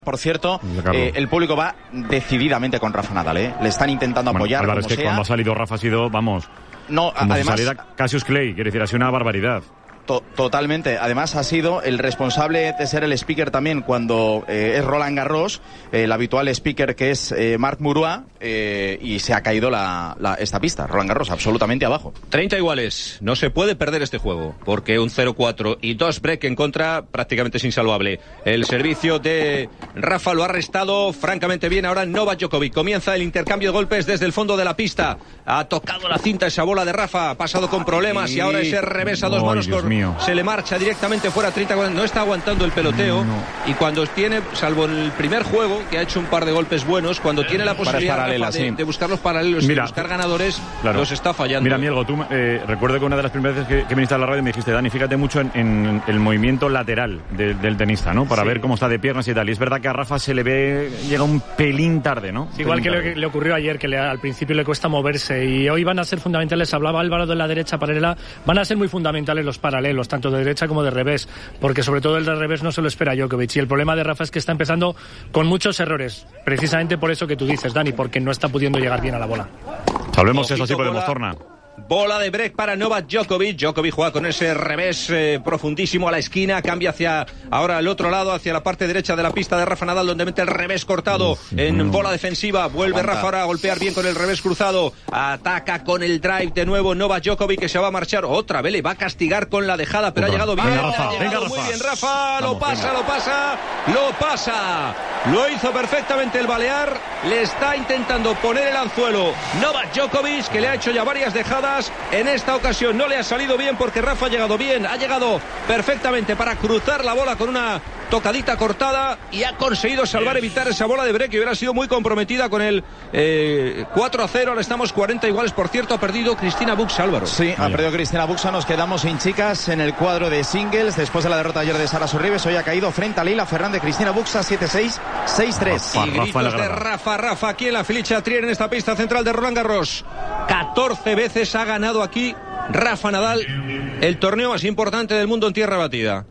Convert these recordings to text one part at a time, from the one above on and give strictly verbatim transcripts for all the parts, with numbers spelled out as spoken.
Por cierto, eh, el público va decididamente con Rafa Nadal, ¿eh? Le están intentando bueno, apoyar. Álvaro, como es que sea. cuando ha salido Rafa ha sido, vamos, no, como además, si saliera Cassius Clay, quiere decir, ha sido una barbaridad. To totalmente. Además ha sido el responsable de ser el speaker también cuando eh, es Roland Garros, eh, el habitual speaker que es eh, Marc Murua, eh, y se ha caído la, la, esta pista, Roland Garros, absolutamente abajo. treinta iguales. No se puede perder este juego, porque un cero cuatro y dos break en contra prácticamente es insalvable. El servicio de Rafa lo ha restado francamente bien. Ahora Novak Djokovic. Comienza el intercambio de golpes desde el fondo de la pista. Ha tocado la cinta esa bola de Rafa, ha pasado con problemas y ahora ese revés a dos Ay, manos Dios con... mío. Se le marcha directamente fuera treinta, no está aguantando el peloteo. No. Y cuando tiene, salvo en el primer juego, que ha hecho un par de golpes buenos, cuando tiene la posibilidad paralela, Rafa, sí. de, de buscar los paralelos, Mira, de buscar ganadores, claro. los está fallando. Mira, Mielgo, tú eh, recuerdo que una de las primeras veces que, que viniste a la radio me dijiste, Dani, fíjate mucho en, en el movimiento lateral de, del tenista, ¿no? Para sí. ver cómo está de piernas y tal. Y es verdad que a Rafa se le ve, llega un pelín tarde, ¿no? Sí, igual que le, le ocurrió ayer, que le, al principio le cuesta moverse. Y hoy van a ser fundamentales, hablaba Álvaro de la derecha paralela, van a ser muy fundamentales los paralelos, tanto de derecha como de revés, porque sobre todo el de revés no se lo espera Djokovic. Y el problema de Rafa es que está empezando con muchos errores, precisamente por eso que tú dices, Dani, porque no está pudiendo llegar bien a la bola. Salvemos eso, sí, podemos, Torna. Bola de break para Novak Djokovic. Djokovic juega con ese revés eh, profundísimo a la esquina. Cambia hacia ahora el otro lado, hacia la parte derecha de la pista de Rafa Nadal, donde mete el revés cortado. Uf, en no. bola defensiva. Vuelve Aguanta. Rafa ahora a golpear bien con el revés cruzado. Ataca con el drive de nuevo Novak Djokovic, que se va a marchar. Otra vez le va a castigar con la dejada, pero Otra. ha llegado bien. Venga, Rafa, ha llegado venga, muy Rafa. bien Rafa. Vamos, lo pasa, venga. lo pasa, lo pasa. Lo hizo perfectamente el Balear. Le está intentando poner el anzuelo Novak Djokovic, que le ha hecho ya varias dejadas. En esta ocasión no le ha salido bien porque Rafa ha llegado bien, ha llegado perfectamente para cruzar la bola con una tocadita cortada y ha conseguido salvar, evitar esa bola de break que hubiera sido muy comprometida con el eh, cuatro a cero. Ahora estamos cuarenta iguales. Por cierto, ha perdido Cristina Buxa, Álvaro. Sí, ha perdido Cristina Buxa. Nos quedamos sin chicas en el cuadro de singles después de la derrota ayer de Sara Sorribes. Hoy ha caído frente a Leila Fernández. Cristina Buxa siete seis, seis tres. Y gritos de Rafa, Rafa aquí en la Felicia Trier, en esta pista central de Roland Garros. catorce veces ha ganado aquí Rafa Nadal el torneo más importante del mundo en tierra batida.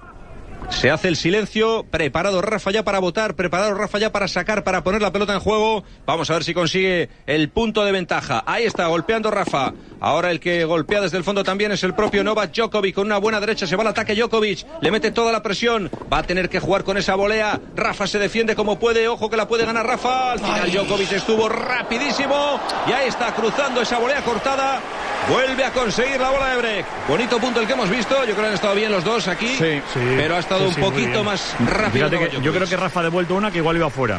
Se hace el silencio, preparado Rafa ya para votar, preparado Rafa ya para sacar, para poner la pelota en juego. Vamos a ver si consigue el punto de ventaja. Ahí está, golpeando Rafa. Ahora el que golpea desde el fondo también es el propio Novak Djokovic. Con una buena derecha se va al ataque Djokovic. Le mete toda la presión. Va a tener que jugar con esa volea. Rafa se defiende como puede. Ojo que la puede ganar Rafa. Al final Ay. Djokovic estuvo rapidísimo. Y ahí está, cruzando esa volea cortada. Vuelve a conseguir la bola de break. Bonito punto el que hemos visto. Yo creo que han estado bien los dos aquí. Sí, sí. Pero ha estado sí, sí, un poquito más rápido. Fíjate que yo creo que Rafa ha devuelto una que igual iba afuera.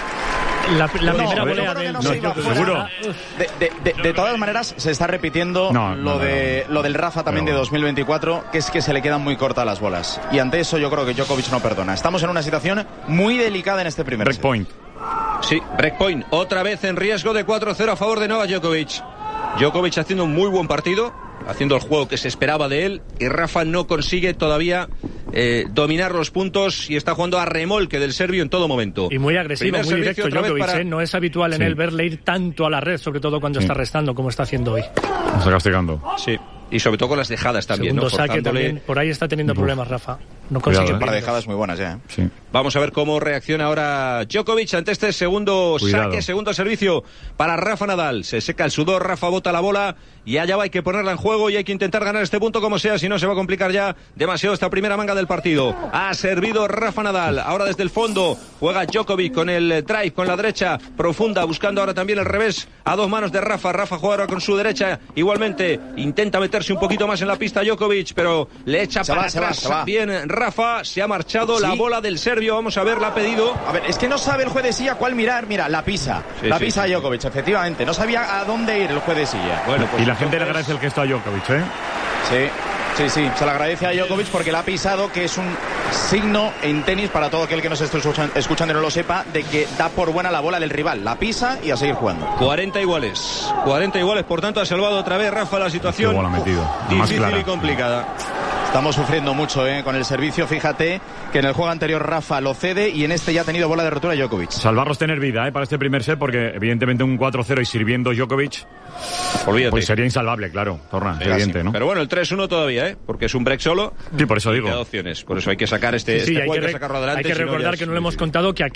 La, la no, primera no, volea no, del... no, No, ¿seguro? De, de, de, de todas maneras, se está repitiendo no, lo, no, de, no. lo del Rafa también no. de dos mil veinticuatro, que es que se le quedan muy cortas las bolas. Y ante eso yo creo que Djokovic no perdona. Estamos en una situación muy delicada en este primer break set. point. Sí, break point. Otra vez en riesgo de cuatro cero a favor de Novak Djokovic. Djokovic haciendo un muy buen partido, haciendo el juego que se esperaba de él, y Rafa no consigue todavía eh, dominar los puntos y está jugando a remolque del serbio en todo momento. Y muy agresivo, Primer muy directo Djokovic, para... ¿eh? No es habitual en sí. él verle ir tanto a la red, sobre todo cuando sí. está restando, como está haciendo hoy. Está castigando. Sí, y sobre todo con las dejadas también. Segundo ¿no? saque Forzándole... también, por ahí está teniendo Uf. problemas Rafa. No consigue un par de dejadas muy buenas ya. ¿eh? Sí. Vamos a ver cómo reacciona ahora Djokovic ante este segundo Cuidado. saque, segundo servicio para Rafa Nadal. Se seca el sudor, Rafa bota la bola y allá va, hay que ponerla en juego y hay que intentar ganar este punto como sea, si no se va a complicar ya demasiado esta primera manga del partido. Ha servido Rafa Nadal, ahora desde el fondo juega Djokovic con el drive, con la derecha profunda, buscando ahora también el revés a dos manos de Rafa. Rafa juega ahora con su derecha, igualmente intenta meterse un poquito más en la pista Djokovic, pero le echa se para va, atrás se va, se va. bien Rafa, se ha marchado ¿Sí? la bola del serbio, vamos a ver, la ha pedido. A ver, es que no sabe el juez de silla cuál mirar, mira, la pisa, sí, la sí, pisa sí. a Djokovic, efectivamente, no sabía a dónde ir el juez de silla. Bueno, pues y la entonces... gente le agradece el gesto a Djokovic, ¿eh? Sí. Sí, sí, se le agradece a Djokovic porque la ha pisado, que es un signo en tenis, para todo aquel que nos esté escuchando y no lo sepa, de que da por buena la bola del rival. La pisa y a seguir jugando. cuarenta iguales. cuarenta iguales, por tanto ha salvado otra vez Rafa la situación Qué bola metido. Uf, difícil y complicada. Estamos sufriendo mucho eh, con el servicio. Fíjate que en el juego anterior Rafa lo cede y en este ya ha tenido bola de rotura Djokovic. Salvarlos tener vida eh, para este primer set, porque evidentemente un cuatro cero y sirviendo Djokovic, olvídate, pues sería insalvable, claro, Torra, es evidente, ¿no? Pero bueno, el tres uno todavía, ¿eh? Porque es un break solo. Sí, por eso digo. Opciones. Por eso hay que sacar este, sí, sí, este hay juego, que, hay que sacarlo adelante. Hay que recordar si no, que no es le hemos contado que